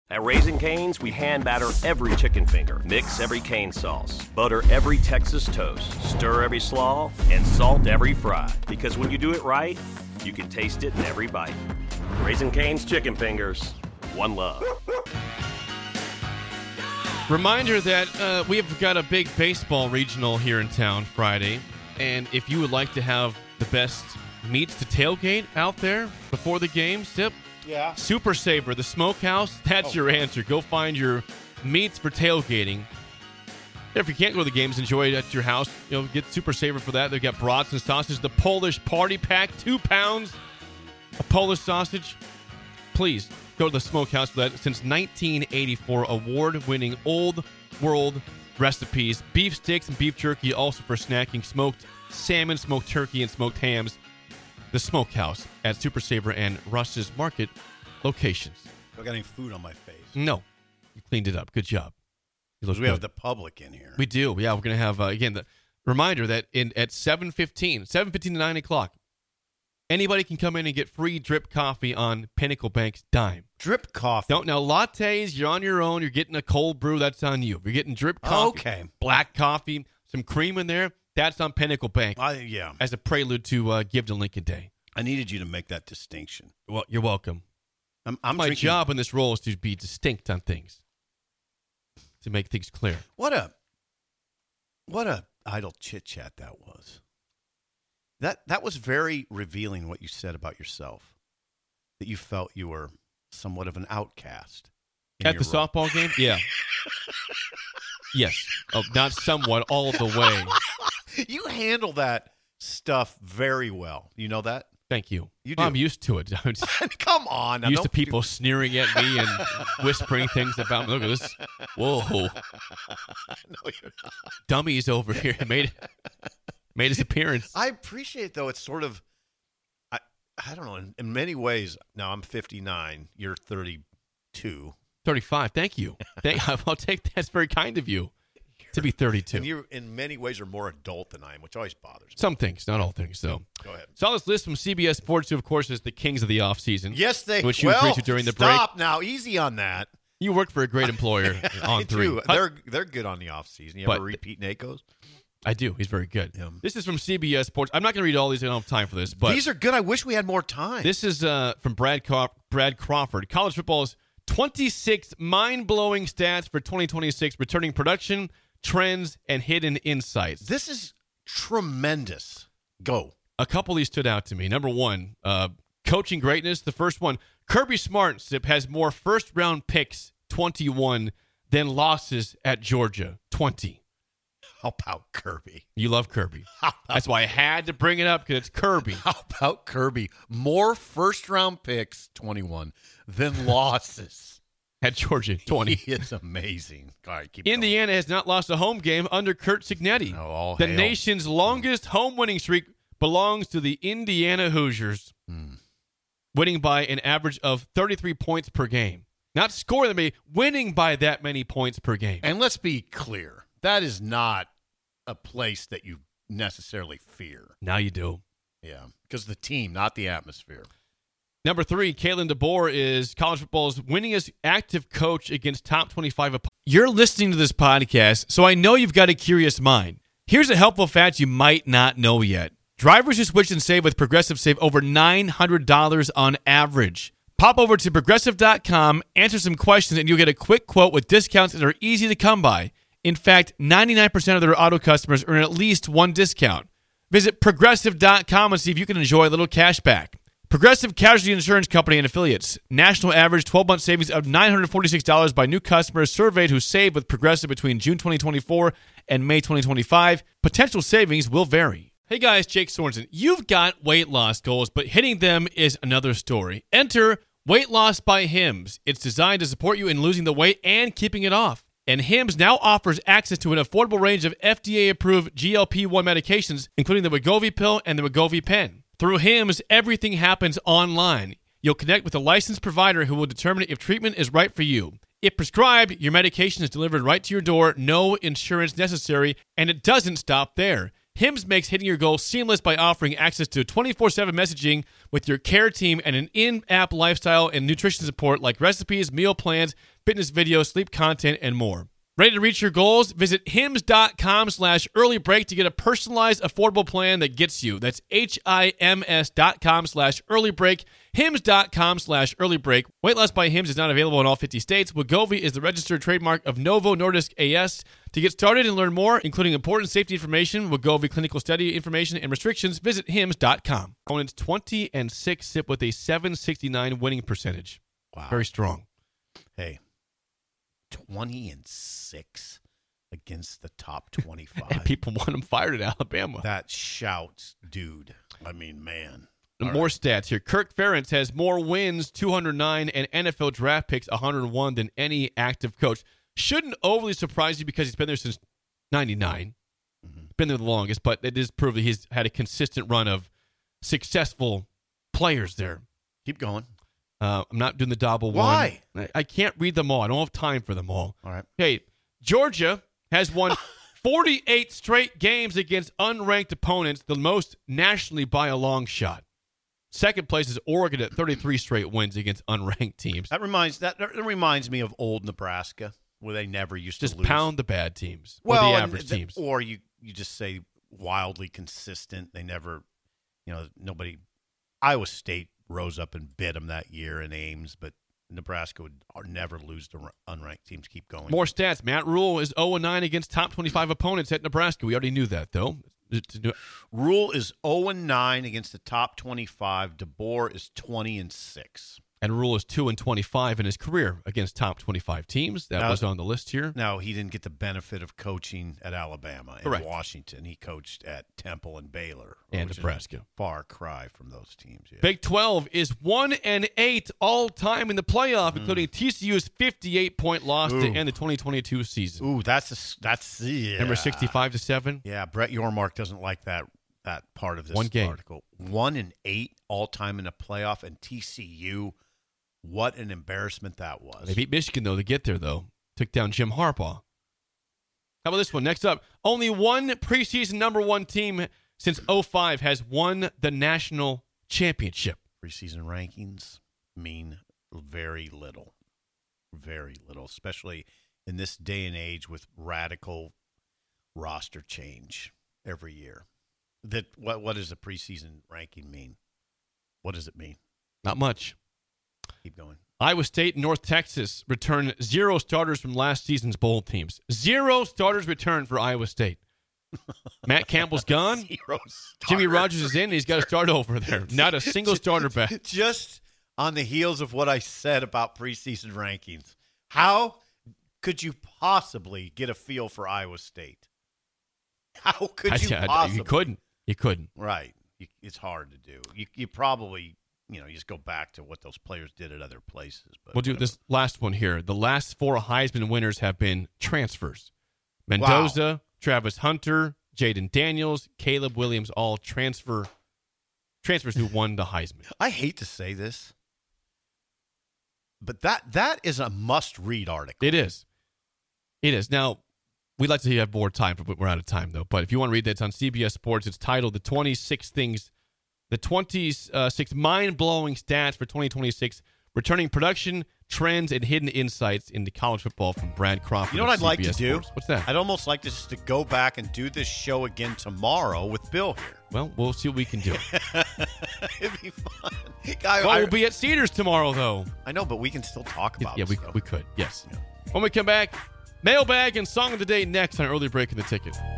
At Raising Cane's, we hand batter every chicken finger, mix every cane sauce, butter every Texas toast, stir every slaw, and salt every fry. Because when you do it right, you can taste it in every bite. Raising Cane's chicken fingers, one love. Reminder that we have got a big baseball regional here in town Friday, and if you would like to have the best meats to tailgate out there before the game, Yeah. Super Saver, the smokehouse, that's your answer. Go find your meats for tailgating. If you can't go to the games, enjoy it at your house. Get Super Saver for that. They've got brats and sausages. The Polish Party Pack, 2 pounds of Polish sausage. Please go to the smokehouse for that. Since 1984, award-winning old world recipes. Beef sticks and beef jerky, also for snacking. Smoked salmon, smoked turkey, and smoked hams. The Smokehouse at Super Saver and Russ's Market locations. I got any food on my face? No. You cleaned it up. Good job. We have the public in here. We do. Yeah, we're going to have, again, the reminder that at 7:15 to 9 o'clock, anybody can come in and get free drip coffee on Pinnacle Bank's dime. Drip coffee? Now, lattes, you're on your own. You're getting a cold brew. That's on you. If you're getting drip coffee, black coffee, some cream in there, that's on Pinnacle Bank. Yeah. As a prelude to Give to Lincoln Day. I needed you to make that distinction. Well, you're welcome. My job in this role is to be distinct on things, to make things clear. What a idle chit chat that was. That was very revealing what you said about yourself. That you felt you were somewhat of an outcast at the softball game. Yeah. Yes. Oh, not somewhat. All the way. You handle that stuff very well. You know that? Thank you. You do. I'm used to it. Come on. Used to people sneering at me and whispering things about me. Look at this. Whoa. No, you're not. Dummy's over here. Made his appearance. I appreciate, though, it's sort of, I don't know, in many ways, now I'm 59, you're 32. 35. Thank you. I'll take that. That's very kind of you to be 32. And you, in many ways, are more adult than I am, which always bothers me. Some things, not all things, though. Go ahead. Saw this list from CBS Sports, who, of course, is the kings of the offseason. Yes, which you agreed to during the break. Stop now. Easy on that. You work for a great employer on 3. Do. They're good on the offseason. You ever repeat NACOs? I do. He's very good. Yeah. This is from CBS Sports. I'm not going to read all these. I don't have time for this. But these are good. I wish we had more time. This is from Brad Crawford. College football's 26 mind-blowing stats for 2026, returning production, trends, and hidden insights. This is tremendous. Go. A couple of these stood out to me. Number 1, coaching greatness. The first one, Kirby Smart has more first-round picks, 21, than losses at Georgia, 20. How about Kirby? You love Kirby. That's why I had to bring it up, because it's Kirby. How about Kirby? More first-round picks, 21, than losses. At Georgia, 20. He is amazing. All right, keep Indiana has not lost a home game under Curt Cignetti. The nation's longest home winning streak belongs to the Indiana Hoosiers, winning by an average of 33 points per game. Not scoring them, winning by that many points per game. And let's be clear. That is not a place that you necessarily fear. Now you do. Yeah, because the team, not the atmosphere. Number 3, Kalen DeBoer is college football's winningest active coach against top 25 opponents. You're listening to this podcast, so I know you've got a curious mind. Here's a helpful fact you might not know yet. Drivers who switch and save with Progressive save over $900 on average. Pop over to Progressive.com, answer some questions, and you'll get a quick quote with discounts that are easy to come by. In fact, 99% of their auto customers earn at least one discount. Visit Progressive.com and see if you can enjoy a little cash back. Progressive Casualty Insurance Company and Affiliates. National average 12-month savings of $946 by new customers surveyed who saved with Progressive between June 2024 and May 2025. Potential savings will vary. Hey guys, Jake Sorensen. You've got weight loss goals, but hitting them is another story. Enter Weight Loss by Hims. It's designed to support you in losing the weight and keeping it off. And Hims now offers access to an affordable range of FDA-approved GLP-1 medications, including the Wegovy pill and the Wegovy pen. Through Hims, everything happens online. You'll connect with a licensed provider who will determine if treatment is right for you. If prescribed, your medication is delivered right to your door, no insurance necessary, and it doesn't stop there. Hims makes hitting your goals seamless by offering access to 24/7 messaging with your care team and an in-app lifestyle and nutrition support like recipes, meal plans, fitness videos, sleep content, and more. Ready to reach your goals? Visit hims.com/earlybreak to get a personalized, affordable plan that gets you. That's HIMS.com/earlybreak. Hims.com/earlybreak. Weight loss by Hims is not available in all 50 states. Wegovy is the registered trademark of Novo Nordisk AS. To get started and learn more, including important safety information, Wegovy clinical study information, and restrictions, visit hims.com. Opponents 20-6 sit with a .769 winning percentage. Wow. Very strong. Hey, 20-6 against the top 25. And people want him fired at Alabama. That shouts, dude. I mean, man. More stats here. Kirk Ferentz has more wins, 209, and NFL draft picks, 101, than any active coach. Shouldn't overly surprise you because he's been there since 99. Been there the longest, but it is proved that he's had a consistent run of successful players there. Keep going. I'm not doing the double Why? one. I can't read them all. I don't have time for them all. All right. Hey, Georgia has won 48 straight games against unranked opponents, the most nationally by a long shot. Second place is Oregon at 33 straight wins against unranked teams. That reminds me of old Nebraska, where they never used to Just lose. pound the bad teams, Well, or the and average teams. Or you just say wildly consistent. They never, nobody. Iowa State rose up and bit them that year in Ames, but Nebraska would never lose to unranked teams. Keep going. More stats. Matt Rule is 0-9 against top 25 opponents at Nebraska. We already knew that, though. Rule is 0-9 against the top 25. DeBoer is 20-6. And Rule is 2-25 in his career against top 25 teams. That was on the list here. Now, he didn't get the benefit of coaching at Alabama and Washington. He coached at Temple and Baylor. And Nebraska. Far cry from those teams. Yeah. Big 12 is 1-8 all-time in the playoff, including TCU's 58-point loss to end the 2022 season. Ooh, that's Remember 65-7? Yeah, Brett Yormark doesn't like that part of this article. 1-8 all-time in a playoff, and TCU. What an embarrassment that was. They beat Michigan, though, to get there, though. Took down Jim Harbaugh. How about this one? Next up, only one preseason number one team since 2005 has won the national championship. Preseason rankings mean very little. Very little, especially in this day and age with radical roster change every year. What does a preseason ranking mean? What does it mean? Not much. Keep going. Iowa State and North Texas return 0 starters from last season's bowl teams. 0 starters returned for Iowa State. Matt Campbell's gone. 0 starters. Jimmy Rogers is in. And he's got to start over there. Not a single starter back. Just on the heels of what I said about preseason rankings, how could you possibly get a feel for Iowa State? How could you possibly? You couldn't. Right. It's hard to do. You probably... you just go back to what those players did at other places. But we'll do this last one here. The last 4 Heisman winners have been transfers. Mendoza, Travis Hunter, Jaden Daniels, Caleb Williams, all transfers who won the Heisman. I hate to say this, but that is a must-read article. It is. It is. Now, we'd like to have more time, but we're out of time, though. But if you want to read that, it's on CBS Sports. It's titled The 26 mind-blowing stats for 2026, returning production, trends, and hidden insights into college football from Brad Crawford. You know what I'd like to CBS do? Sports. What's that? I'd almost like to go back and do this show again tomorrow with Bill here. Well, we'll see what we can do. It'd be fun. We'll be at Cedars tomorrow, though. I know, but we can still talk about it. Yeah, we could. Yes. Yeah. When we come back, mailbag and song of the day next on Early Break in the Ticket.